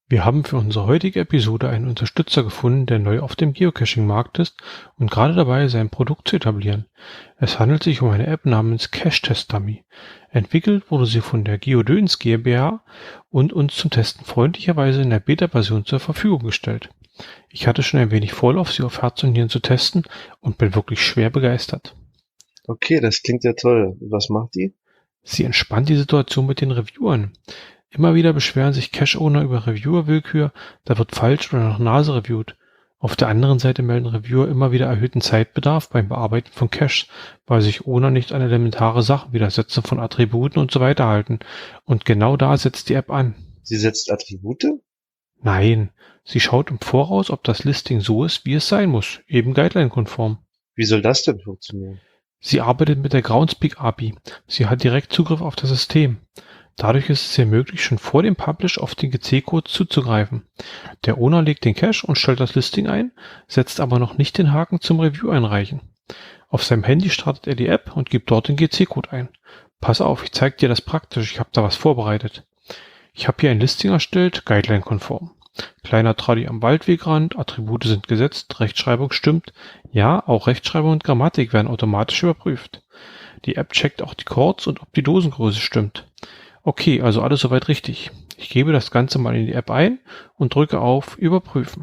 Wir haben für unsere heutige Episode einen Unterstützer gefunden, der neu auf dem Geocaching-Markt ist und gerade dabei ist, sein Produkt zu etablieren. Es handelt sich um eine App namens Cache-Test-Dummy. Entwickelt wurde sie von der GeoDöns GmbH und uns zum Testen freundlicherweise in der Beta-Version zur Verfügung gestellt. Ich hatte schon ein wenig Vorlauf, sie auf Herz und Nieren zu testen und bin wirklich schwer begeistert. Okay, das klingt ja toll. Was macht die? Sie entspannt die Situation mit den Reviewern. Immer wieder beschweren sich Cache-Owner über Reviewer-Willkür, da wird falsch oder nach Nase reviewt. Auf der anderen Seite melden Reviewer immer wieder erhöhten Zeitbedarf beim Bearbeiten von Caches, weil sich Owner nicht an elementare Sachen wie das Setzen von Attributen und so weiter halten. Und genau da setzt die App an. Sie setzt Attribute? Nein, sie schaut im Voraus, ob das Listing so ist, wie es sein muss, eben Guideline-konform. Wie soll das denn funktionieren? Sie arbeitet mit der Groundspeak API. Sie hat direkt Zugriff auf das System. Dadurch ist es ihr möglich, schon vor dem Publish auf den GC-Code zuzugreifen. Der Owner legt den Cache und stellt das Listing ein, setzt aber noch nicht den Haken zum Review einreichen. Auf seinem Handy startet er die App und gibt dort den GC-Code ein. Pass auf, ich zeige dir das praktisch, ich habe da was vorbereitet. Ich habe hier ein Listing erstellt, Guideline-konform. Kleiner Tradi am Waldwegrand, Attribute sind gesetzt, Rechtschreibung stimmt. Ja, auch Rechtschreibung und Grammatik werden automatisch überprüft. Die App checkt auch die Chords und ob die Dosengröße stimmt. Okay, also alles soweit richtig. Ich gebe das Ganze mal in die App ein und drücke auf Überprüfen.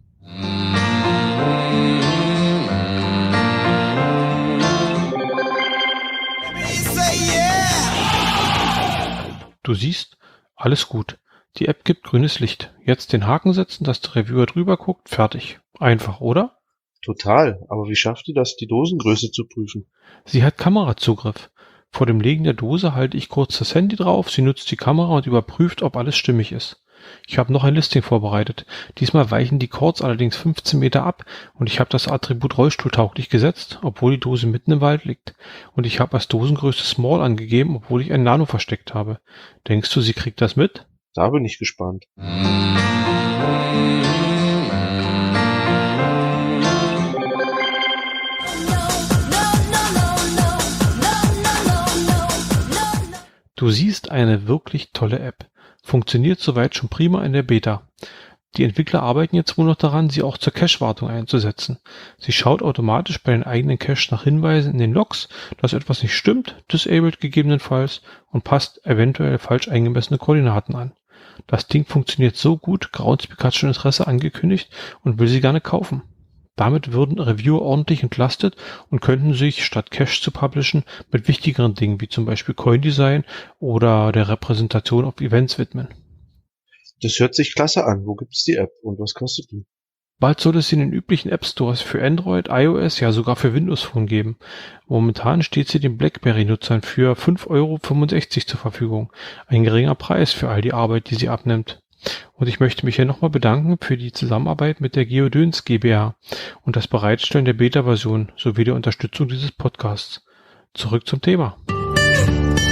Du siehst, alles gut. Die App gibt grünes Licht. Jetzt den Haken setzen, dass der Reviewer drüber guckt. Fertig. Einfach, oder? Total. Aber wie schafft die das, die Dosengröße zu prüfen? Sie hat Kamerazugriff. Vor dem Legen der Dose halte ich kurz das Handy drauf, sie nutzt die Kamera und überprüft, ob alles stimmig ist. Ich habe noch ein Listing vorbereitet. Diesmal weichen die Chords allerdings 15 Meter ab und ich habe das Attribut rollstuhltauglich gesetzt, obwohl die Dose mitten im Wald liegt. Und ich habe als Dosengröße Small angegeben, obwohl ich ein Nano versteckt habe. Denkst du, sie kriegt das mit? Da bin ich gespannt. Du siehst eine wirklich tolle App. Funktioniert soweit schon prima in der Beta. Die Entwickler arbeiten jetzt wohl noch daran, sie auch zur Cache-Wartung einzusetzen. Sie schaut automatisch bei den eigenen Caches nach Hinweisen in den Logs, dass etwas nicht stimmt, disabled gegebenenfalls und passt eventuell falsch eingemessene Koordinaten an. Das Ding funktioniert so gut, Groundspeak hat schon Interesse angekündigt und will sie gerne kaufen. Damit würden Reviewer ordentlich entlastet und könnten sich, statt Cache zu publishen, mit wichtigeren Dingen wie zum Beispiel Coindesign oder der Repräsentation auf Events widmen. Das hört sich klasse an. Wo gibt's die App und was kostet die? Bald soll es sie in den üblichen App Stores für Android, iOS, ja sogar für Windows Phone geben. Momentan steht sie den BlackBerry-Nutzern für 5,65 € zur Verfügung. Ein geringer Preis für all die Arbeit, die sie abnimmt. Und ich möchte mich hier nochmal bedanken für die Zusammenarbeit mit der GeoDöns GmbH und das Bereitstellen der Beta-Version sowie der Unterstützung dieses Podcasts. Zurück zum Thema.